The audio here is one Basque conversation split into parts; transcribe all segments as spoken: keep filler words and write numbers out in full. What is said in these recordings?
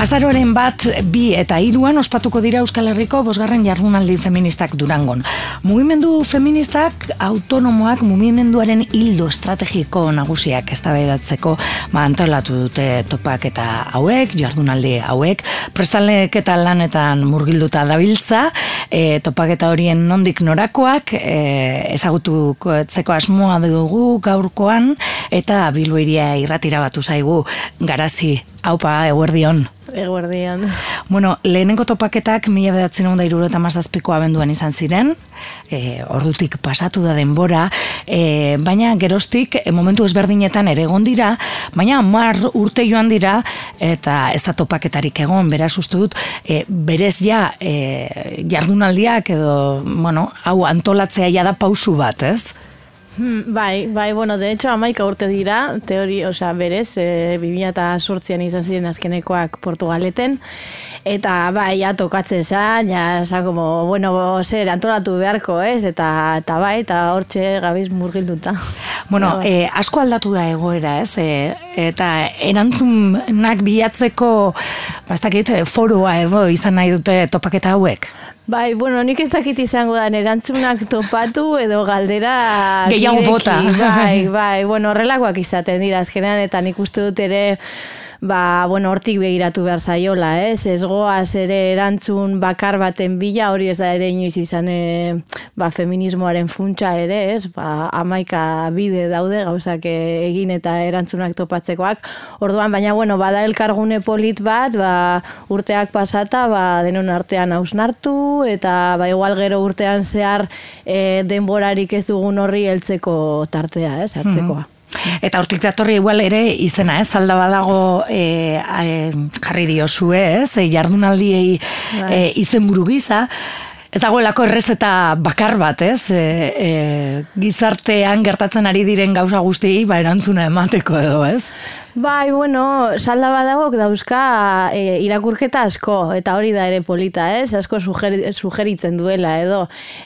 Azaroaren bat, bi eta hiruan ospatuko dira Euskal Herriko bosgarren jardunaldi feministak Durangon. Mugimendu feministak autonomoak mugimenduaren ildo estrategiko nagusiak eztabaidatzeko ba, antolatu dute topaketa hauek, jardunaldi hauek, prestaleketa lanetan murgilduta dabiltza, e, topaketa horien nondik norakoak e, ezagutuko asmoa dugu gaurkoan, eta Bilbo hiria irratira batu zaigu Garazi. Aupa, eguerdion. Eguerdion. Bueno, lehenengo topaketak mila bederatziehun eta hirurogeita hamazazpiko abenduan izan ziren, e, ordutik pasatu da denbora, e, baina geroztik e, momentu ezberdinetan ere egon dira, baina hamar urte joan dira, eta ez da topaketarik egon, beraz uste dut, e, berez ja e, jardunaldiak edo, bueno, hau antolatzea ja da pausu bat, ez? Hmm, bai, bai, bueno, de hecho, amaika urte dira, teori, osea, berez, e, bi mila zortzian izan ziren azkenekoak Portugaleten, eta bai, ja tokatzen zan, ja, oza, como, bueno, zer, antolatu beharko, ez, eta, eta bai, eta hortxe gabiz murgilduta. Bueno, bai. e, asko aldatu da egoera, ez, e, eta erantzunak bilatzeko, bastakit, foroa edo izan nahi dute topaketa hauek? Bai, bueno, nik ez dakit izango da erantzunak topatu edo galdera gehiago bota. Bai, bai, bueno, horrelakoak izaten dira azkenean, eta nik uste dut ere ba, bueno, hortik begiratu behar zaiola, ez? Ez goaz ere erantzun bakar baten bila, hori ez da ere inoiz izan e, ba, feminismoaren funtsa ere, ez? Ba, amaika bide daude gauzak egin eta erantzunak topatzekoak. Orduan, baina, bueno, bada elkargune polit bat, ba, urteak pasata, ba, denon artean hausnartu, eta ba, igual gero urtean zehar e, denborarik ez dugun horri heltzeko tartea, ez? Hartzekoa. Mm-hmm. Eta hortik datorri igual ere izena, ez, alda badago e, e, jarri diozue, ez, e, jardunaldiei e, izenburu gisa, ez dagoelako errezeta bakar bat, ez, e, e, gizartean gertatzen ari diren gauza guztiei ba erantzuna emateko edo, ez? Bai, bueno, salda badagok dauzka e, irakurketa asko, eta hori da ere polita, ez? Asko sugeri, sugeritzen duela, edo.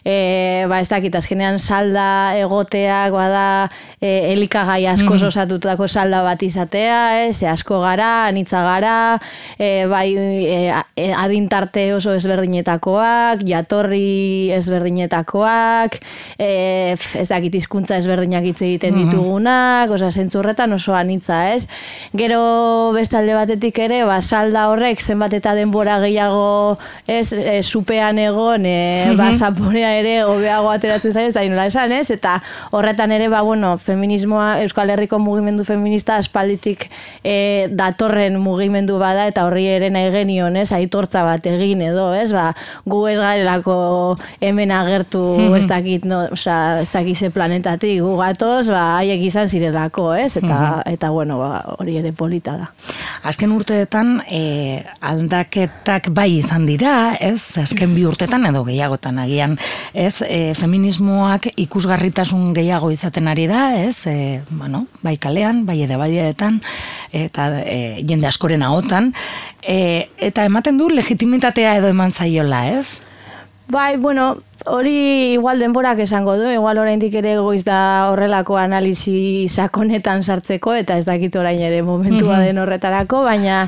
E, ba, ez dakit, azkenean salda egoteak, bada, e, elikagai asko mm. osatutako salda bat izatea, ez? E, asko gara, anitza gara, e, bai, e, adintarte oso ezberdinetakoak, jatorri ezberdinetakoak, e, ez dakit, hizkuntza ezberdinak hitz egiten ditugunak, oza, zentzurretan oso anitza, ez? Gero bestalde batetik ere, ba, salda horrek zenbat eta denbora gehiago ez, e, supean egon, e, ba, zaporea ere hobeago ateratzen zaio, ez da inola esan, ez? Eta horretan ere, ba, bueno, feminismoa, Euskal Herriko mugimendu feminista aspalditik e, datorren mugimendu bada, eta horri ere nahi genion, ez? Aitortza bat egin edo, ez? Ba, gu ez garelako hemen agertu, ez dakit, no, oza, ez dakit ze planetatik, gu gatoz, ba, haiek izan zirelako, ez? Eta, eta bueno, ba, hori ere polita da. Azken urteetan e, aldaketak bai izan dira, ez? Azken bi urteetan edo gehiagotan agian, ez? E, feminismoak ikusgarritasun gehiago izaten ari da, ez? E, bueno, bai kalean, bai edabaideetan, eta e, jende askoren ahotan, e, eta ematen du legitimitatea edo eman zaiola, ez? Bai, bueno, hori igual denborak esango du, igual oraindik ere goiz da horrelako analisi sakonetan sartzeko, eta ez dakit orain ere momentua den horretarako, baina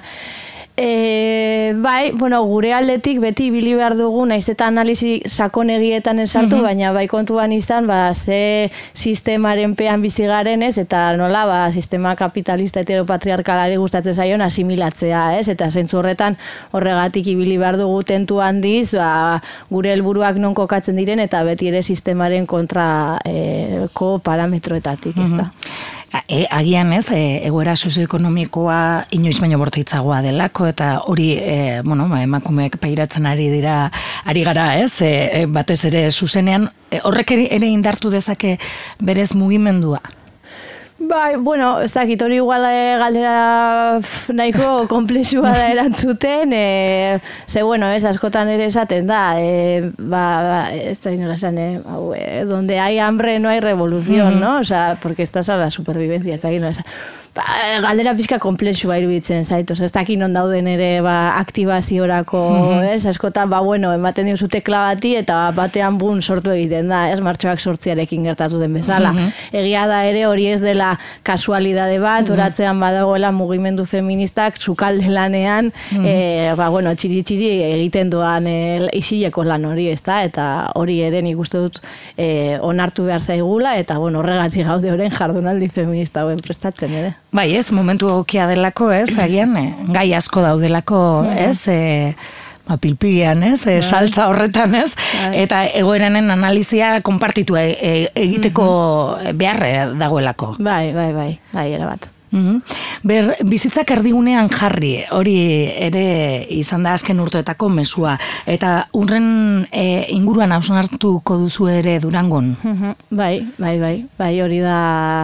E, bai, bueno, gure aldetik beti ibili behar dugu, naiz eta analizi sakonegietan esartu, mm-hmm. baina bai kontuan izan, ba, ze sistemaren pean bizi garen, ez, eta nola, ba, sistema kapitalista heteropatriarkalari gustatzen zaion asimilatzea, ez, eta zentzu horretan horregatik ibili behar dugu tentu handiz, ba, gure helburuak non kokatzen diren, eta beti ere sistemaren kontrako parametroetatik, ez da. E, agian ez, e, egoera sozioekonomikoa inoiz baino bortitzagoa delako, eta hori, e, bueno, emakumeek pairatzen ari dira, ari gara ez, e, batez ere zuzenean, e, horrek ere indartu dezake berez mugimendua? Bai, bueno, ez dakit, hori igual e, galdera pf, nahiko komplexua da erantzuten, e, ze, bueno, ez, askotan ere esaten da, e, ba, ba, ez da inola esan, e, hau, e, donde hay hambre no hay revolución, mm-hmm. ¿no? O sea, porque estás a la supervivencia, ez da inola esan. ba, galdera pixka komplexua iruditzen zaitu. Ez dakit non dauden ere ba, aktibaziorako, mm-hmm. ez? Askotan, ba, bueno, ematen diozu tekla bati eta batean bun sortu egiten da, ez? Martxoak sortziarekin gertatu den bezala. Mm-hmm. Egia da ere hori ez dela kasualidade bat, mm-hmm. oratzean badagoela mugimendu feministak sukalde lanean, mm-hmm. e, ba, bueno, txiri-txiri egiten doan e, isileko lan hori, ez da? Eta hori ere nik uste dut e, onartu behar zaigula, eta, bueno, horregatik gaude oren jardunaldi feminista hauen prestatzen ere. Bai, ez, momentu egokia delako, ez, agian, eh, gai asko daudelako, ez, eh, ba, pilpilean, ez, eh, saltza horretan, ez, eta egoeranen analizia konpartitu e, e, egiteko beharre dagoelako. Bai, bai, bai, bai, erabat. Mm-hmm. Ber, bizitzak erdigunean jarri, hori ere izan da azken urteetako mezua, eta urren e, inguruan hausnartuko duzu ere Durangon. Mm-hmm. Bai, bai, bai, bai, hori da...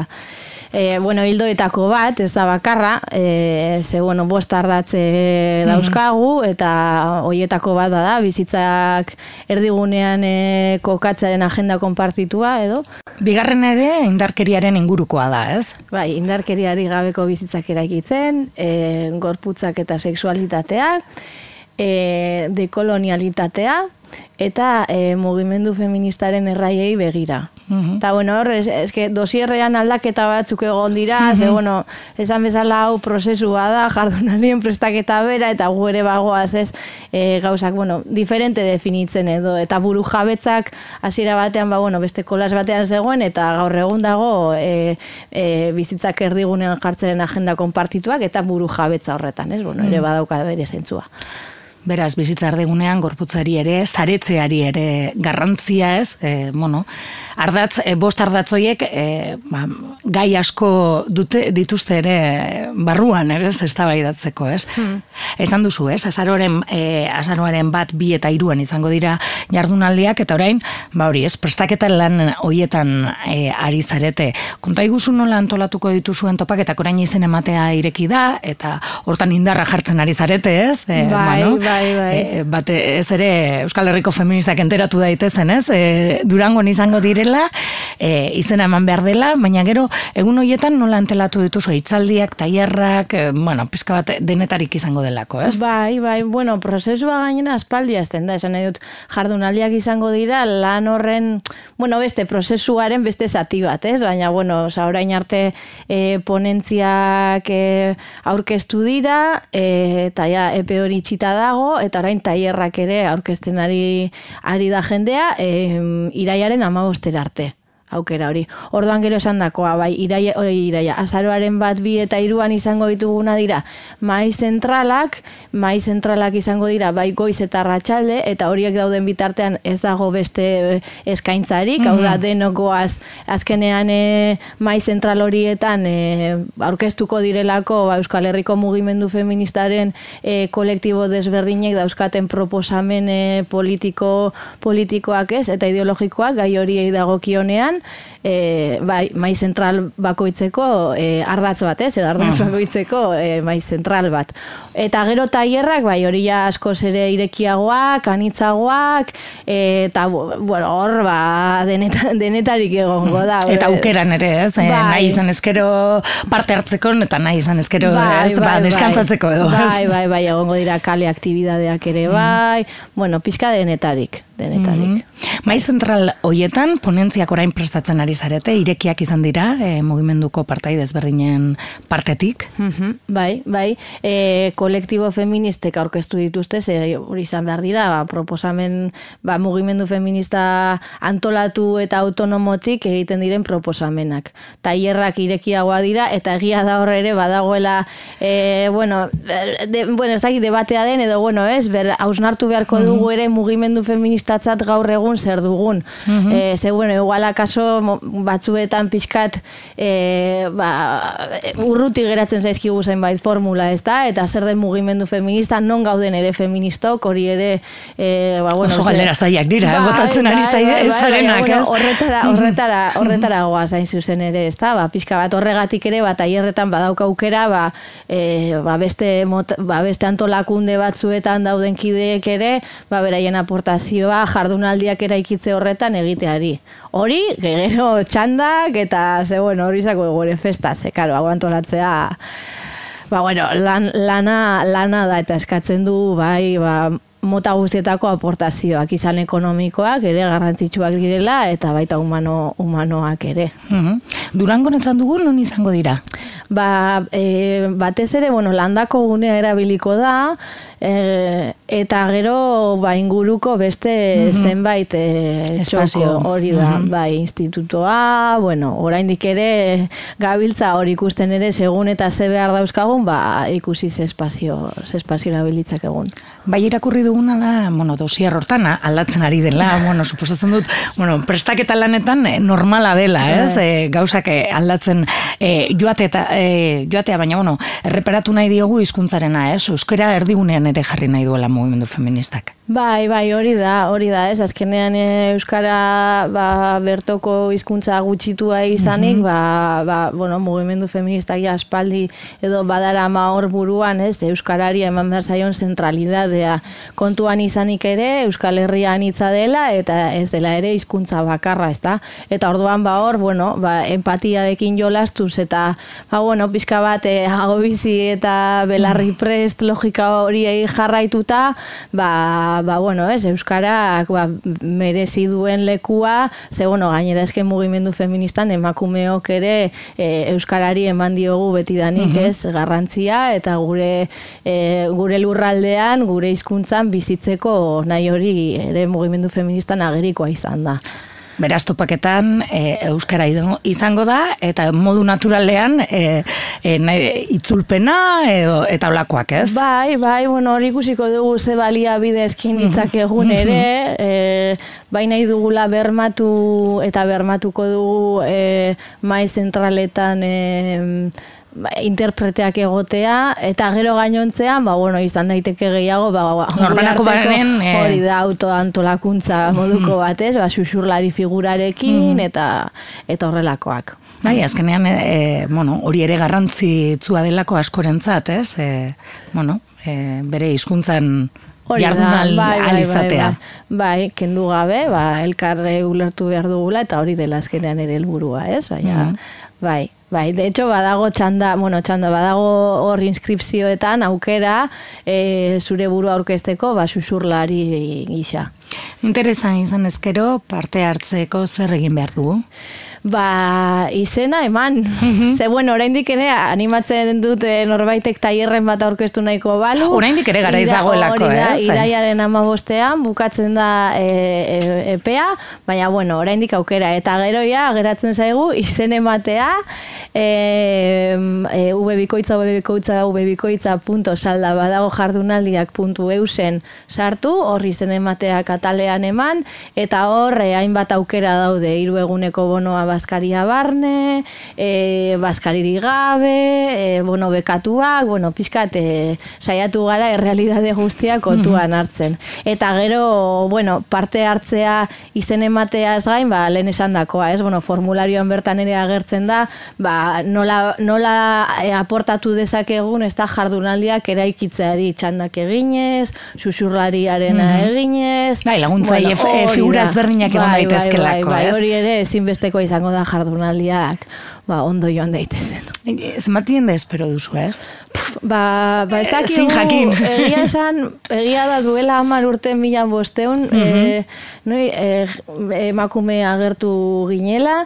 E, bueno, hildoetako bat, ez da bakarra, e, ze, bueno, bost ardatze dauzkagu, eta hoietako bat bada, bizitzak erdigunean e, kokatzaren agenda konpartitua, edo? Bigarren ere indarkeriaren ingurukoa da, ez? Bai, indarkeriari gabeko bizitzak eraikitzen, e, gorputzak eta sexualitatea, e, dekolonialitatea, eta e, mugimendu feministaren erraiei begira. Uh-huh. Eta, bueno, hor, es, eske dosierrean aldaketa batzuk egon dira, uh-huh. ze, bueno, esan bezala hau prozesua da, jardunaldien prestaketa bera, eta gu ere bagoaz, ez, e, gauzak, bueno, diferente definitzen edo, eta buru jabetzak hasiera batean, ba, bueno, beste kolas batean zegoen, eta gaur egun dago e, e, bizitzak erdigunean jartzeren agenda konpartituak, eta buru jabetza horretan, ez, bueno, ere badauka bere zentzua. Beraz, bizitza erdigunean, gorputzari ere, saretzeari ere garrantzia, ez, e, bueno, ardatz, e, bost ardatzoiek e, ba, gai asko dute, dituzte ere barruan, ere, ez eztabaidatzeko, ez? Hmm. Esan duzu, ez, azaroaren, e, azaroaren bat, bi eta hiruan izango dira jardunaldiak, eta orain, ba hori, ez, prestaketa lan hoietan e, ari zarete. Konta iguzu nola antolatuko dituzuen topaketak orain izen ematea ireki da, eta hortan indarra jartzen ari zarete, ez? E, bai, bueno, bai. Bai, bai. E, bat ez ere Euskal Herriko feministak enteratu daitezen, ez? E, Durangon izango direla, e, izena eman behar dela, baina gero egun horietan nola antelatu dituzu hitzaldiak, tailerrak, e, bueno, pizka bat denetarik izango delako, ez? Bai, bai, bueno, prozesua gainera aspaldi hasten da, esan nahi dut jardunaldiak izango dira, lan horren, bueno, beste prozesuaren beste zati bat, ez? Baina, bueno, oza, orain arte e, ponentziak e, aurkeztu dira, e, eta ja, epe hori txita dago, eta orain tailerrak ere aurkezten ari, ari da jendea, e, iraiaren hamabostera arte. Aukera hori. Orduan gero esan dakoa, bai, iraia, oi, iraia, azaroaren bat, bi eta hiruan izango dituguna dira mai zentralak, mai zentralak izango dira bai goiz eta arratsalde, eta horiek dauden bitartean ez dago beste eskaintzarik, hau mm-hmm. da denokoaz azkenean e, mai zentral horietan e, aurkeztuko direlako ba, Euskal Herriko mugimendu feministaren e, kolektibo desberdinek dauzkaten proposamen e, politiko, politikoak ez, eta ideologikoak gai horiei dagokionean, E, bai, mai zentral bakoitzeko e, ardatz bat, ez? Edo ardatz bakoitzeko e, mai zentral bat. Eta gero tailerrak, bai, hori ja askoz ere irekiagoak, anitzagoak, e, eta, bueno, hor, ba, deneta, denetarik egongo da. Eta aukeran ere, ez? Bai. Nahi izan eskero parte hartzeko, eta nahi izan eskero, bai, ez? Bai, ba, deskantzatzeko edo. Bai, bai, bai, egongo dira kale aktibidadeak ere, bai. Mm. Bueno, pixka denetarik. denetarik. Mm-hmm. Mai zentral hoietan, ponentziak orain prestatzen ari zarete, irekiak izan dira, e, mugimenduko partai desberdinen partetik. Mm-hmm. Bai, bai, e, kolektibo feministek aurkeztu dituzte, ze hori izan behar dira, ba, proposamen, ba, mugimendu feminista antolatu eta autonomotik egiten diren proposamenak. Tailerrak irekiagoa dira, eta egia da horre ere, badagoela, e, bueno, de, bueno, ez dakit debatea den, edo, bueno, ez, ber, hausnartu beharko dugu mm-hmm. ere mugimendu feminista tatzat gaur egun zer dugun. Mm-hmm. E, ze, bueno, igual akaso batzuetan pixkat e, ba, urruti geratzen zaizkigu zenbait formula, ez da? Eta zer den mugimendu feminista, non gauden ere feministok, hori ere e, ba, bueno, oso galdera zaiak dira, ba, botatzen ari zarenak, ez? Horretara, horretara, horretara goaz hain zuzen ere, ez da? Ba, pixka bat horregatik ere, bat tailerretan badauka aukera, ba, e, ba, beste, mot, ba, beste antolakunde batzuetan dauden kideek ere, ba, beraien aportazioa ba, jardunaldiak eraikitze horretan egiteari. Hori, gero txandak eta ze, bueno, hori zako gore festa, ze, karo, aguantolatzea, ba, bueno, lan, lana, lana da eta eskatzen du, bai, ba, mota guztietako aportazioak, izan ekonomikoak ere garrantzitsuak direla eta baita humano, humanoak ere. Uh-huh. Durangon esan dugu, non izango dira? Ba, e, batez ere, bueno, landako gunea erabiliko da, e, eta gero ba, inguruko beste uh-huh. zenbait e, txoko hori da, uh-huh. bai, institutoa, bueno, oraindik ere gabiltza hori ikusten ere, segun eta ze behar dauzkagun, ba, ikusi ze espazio, ze espazio erabilitzak egun. Bai, irakurri duguna da, bueno, dosier hortan aldatzen ari dela, bueno, suposatzen dut, bueno, prestaketa lanetan normala dela, ez? E, gauzak aldatzen e, joate eta, e, joatea, baina, bueno, erreperatu nahi diogu hizkuntzarena, ez? Euskara erdigunean ere jarri nahi duela mugimendu feministak. Bai, bai, hori da, hori da, ez? Azkenean euskara ba, bertoko hizkuntza gutxitua izanik, mm-hmm. ba, ba, bueno, mugimendu feministak ja aspaldi edo badara ma hor buruan, ez? Euskarari eman behar zaion zentralidadea kontuan izanik ere, Euskal Herrian hitza dela, eta ez dela ere hizkuntza bakarra, ez da? Eta orduan, ba hor, bueno, ba, empatiarekin jolastuz, eta, ba, bueno, pixka bat, eh, hago bizi eta belarri prest logika horiei jarraituta, ba, ba, bueno, ez, euskarak ba, merezi duen lekua, ze, bueno, gainera esken mugimendu feministan emakumeok ere e, euskarari eman diogu betidanik, uh-huh. ez, garrantzia, eta gure e, gure lurraldean, gure hizkuntzan bizitzeko nahi hori ere mugimendu feministan agerikoa izan da. Beraz, topaketan e, euskara izango da, eta modu naturalean e, e, nahi, itzulpena edo, eta olakoak, ez? Bai, bai, bueno, hori ikusiko dugu ze balia bidezkin ditzakegun ere, e, bai nahi dugula bermatu eta bermatuko dugu e, maiz zentraletan e, interpreteak egotea, eta gero gainontzean, ba, bueno, izan daiteke gehiago, ba, norbanako baren, eh... hori da autoantolakuntza moduko batez, ba, xuxurlari figurarekin, mm. eta eta horrelakoak. Bai, azkenean, e, bueno, hori ere garrantzitsua delako askorentzat, ez? E, bueno, e, bere hizkuntzan jardunal bai, bai, alizatea. Bai, bai, bai, kendu gabe, ba, elkarre ulertu behar dugula, eta hori dela azkenean ere helburua, ez? Baina, mm. bai, bai, de hecho, badago txanda, bueno, txanda, badago hor inskripzioetan aukera e, zure burua aurkezteko, ba, susurlari gisa. Interesan izan ezkero, parte hartzeko zer egin behar dugu? Ba, izena eman. Mm-hmm. Ze, bueno, oraindik ere animatzen dut norbaitek tailerren bat aurkeztu nahiko balu. Oraindik ere gara izagoelako, ez? Iraiaren hamabostean bukatzen da e, e, epea, baina, bueno, oraindik aukera. Eta geroia, geratzen zaigu, izen ematea, e, e, ubebikoitza, ubebikoitza, ubebikoitza punto salda badago jardunaldiak puntu eusen sartu, hor izen ematea katalean eman, eta hor, e, hainbat aukera daude, hiru eguneko bonoa Baskaria barne, e, Baskariri gabe, e, bueno, bekatuak, bueno, pixkat, e, saiatu gara errealidade guztia kontuan hartzen. Eta gero, bueno, parte hartzea izen emateaz gain, ba, lehen esan dakoa, ez? Bueno, formularioan bertan ere agertzen da, ba, nola, nola e, aportatu dezakegun, ez da jardunaldiak eraikitzeari txandak eginez, susurlariarena mm-hmm. eginez. Bai, laguntza, bueno, e, figura ezberdinak egon bai, daitezkelako, bai, bai, ez? Hori ere ezinbesteko izango da jardunaldiak, ba, ondo joan daitezen. Zenbat jende espero duzu, eh? Ba, ba ez dakigu, egia esan, egia da duela hamar urte milan bosteun, mm-hmm. e, noi, e, emakume agertu ginela,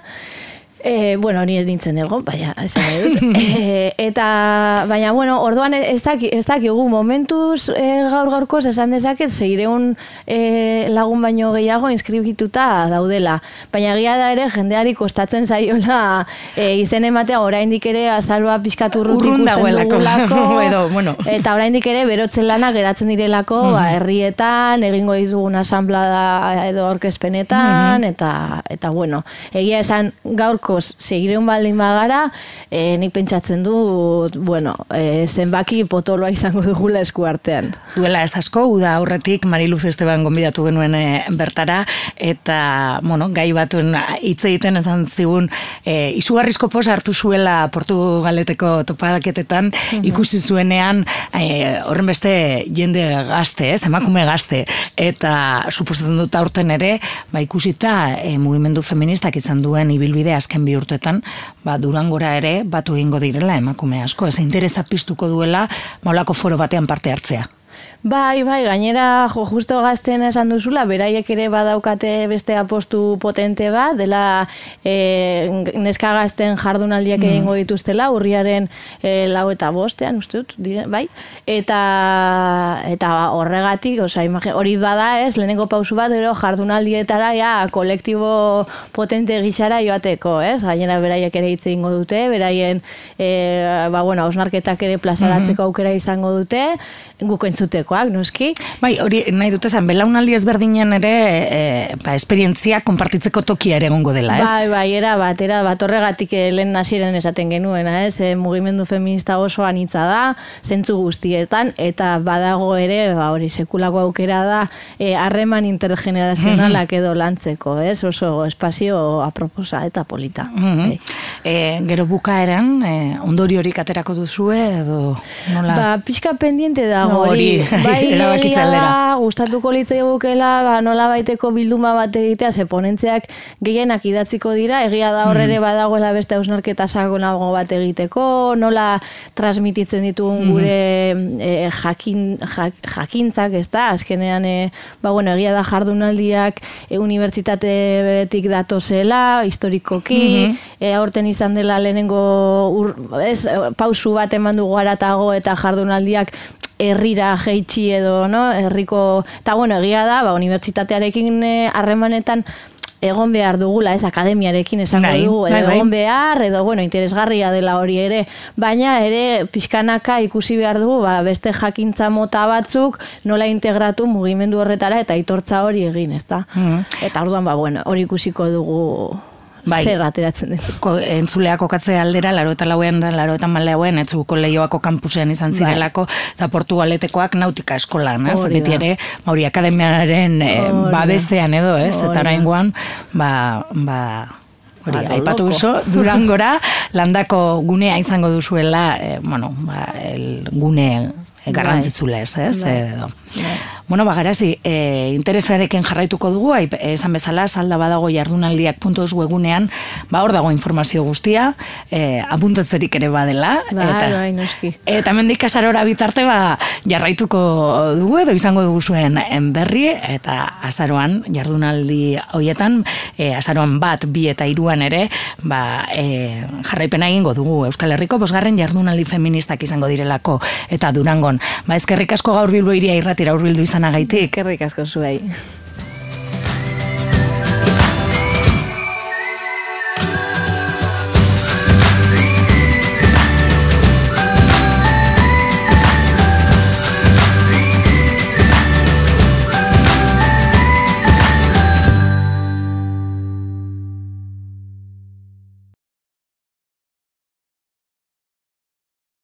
E, bueno, ni ez nintzen egon, baina, esan dut. e, eta, baina, bueno, orduan ez dakigu, ez dakigu momentuz e, gaur gaurkoz esan dezaket zeireun e, lagun baino gehiago inskribituta daudela. Baina egia da ere, jendeari kostatzen zaiola e, izen ematea oraindik ere azaroa pixkatu urrut ikusten dugulako. Edo, bueno. Eta oraindik ere berotzen lana geratzen direlako, mm-hmm. ba, herrietan, egingo dizugun asamblada edo aurkezpenetan, mm-hmm. eta, eta, bueno, egia esan gaurko asko segireun baldin bagara, e, nik pentsatzen du, bueno, e, zenbaki potoloa izango dugula esku artean. Duela ez asko, uda aurretik Mariluz Esteban gonbidatu genuen e, bertara, eta, bueno, gai batuen hitz egiten esan zigun, e, izugarrizko posa hartu zuela Portugaleteko topadaketetan, mm-hmm. ikusi zuenean, e, horren beste jende gazte, ez, emakume gazte, eta suposatzen dut aurten ere, ba, ikusita e, mugimendu feministak izan duen ibilbide azken bi urtetan, ba, Durangora ere batu egingo direla emakume asko, ez interesa piztuko duela maulako foro batean parte hartzea. Bai, bai, gainera, jo, justo gazten esan duzula, beraiek ere badaukate beste apostu potente bat, dela e, neska gazten jardunaldiak mm. egingo dituztela, urriaren e, lau eta bostean, uste dut, dire, bai, eta, eta horregatik, oza, imagine, hori bada ez, lehenengo pausu bat, ero jardunaldietara, ja, kolektibo potente gixara joateko, ez, gainera beraiek ere hitz egingo dute, beraien, e, ba, bueno, osnarketak ere plazaratzeko aukera izango dute, guk entzutekoak, noski? Bai, hori nahi dut esan, belaunaldi ezberdinen ere e, ba, esperientzia konpartitzeko tokia ere egongo dela, ez? Bai, bai, era bat, era bat, horregatik lehen hasieran esaten genuena, ez? E, mugimendu feminista oso anitza da, zentzu guztietan, eta badago ere, ba, hori sekulako aukera da, harreman e, intergenerazionalak edo lantzeko, ez? Oso espazio aproposa eta polita. Mm-hmm. e, gero bukaeran, e, ondori horik aterako duzue, edo nola? Ba, pixka pendiente da, no, hori, bai, egia gustatuko litzai gukela, ba, nola baiteko bilduma bat egitea, ze ponentzeak gehienak idatziko dira, egia da horre ere badagoela beste hausnarketa sakonago bat egiteko, nola transmititzen ditugun gure e, jakin, jak, jakintzak, ez da, azkenean, e, ba, bueno, egia da jardunaldiak e, unibertsitatetik datozela, historikoki, e, aurten izan dela lehenengo ur, ez, pausu bat eman dugu aratago eta jardunaldiak herrira jeitsi edo, no, herriko, eta bueno, egia da, ba, unibertsitatearekin harremanetan egon behar dugula, ez, akademiarekin esango bai, dugu, edo bai, egon behar, edo, bueno, interesgarria dela hori ere, baina ere pixkanaka ikusi behar dugu, ba, beste jakintza mota batzuk nola integratu mugimendu horretara eta aitortza hori egin, ez da? Mm. Eta orduan, ba, bueno, hori ikusiko dugu bai, zer ateratzen den. Ko, entzuleak okatze aldera, laro eta lauean, laro eta maleauen, etzuko Leioako kampusean izan zirelako, eta Portugaletekoak nautika eskolan, ez? Beti ere, hori akademiaren e, babezean edo, ez? Eta oraingoan, ba, ba, hori, aipatu oso, Durangora, landako gunea izango duzuela, e, bueno, ba, el gune garrantzitsula ez, ez? Edo. Bueno, bagarazi, e, interesarekin jarraituko dugu, esan bezala, salda badago jardunaldiak puntu eus webunean, ba hor dago informazio guztia, e, apuntatzerik ere badela, ba, eta, bai, noski. Eta mendik azarora bitarte, ba, jarraituko dugu edo izango dugu zuen berri, eta azaroan, jardunaldi hoietan, e, azaroan bat, bi eta hiruan ere, ba, e, jarraipena egingo dugu Euskal Herriko, bosgarren jardunaldi feministak izango direlako, eta Durangon. Ba, eskerrik asko gaur Bilbo iria irratira hurbildu izanagaitik. Eskerrik asko zuei.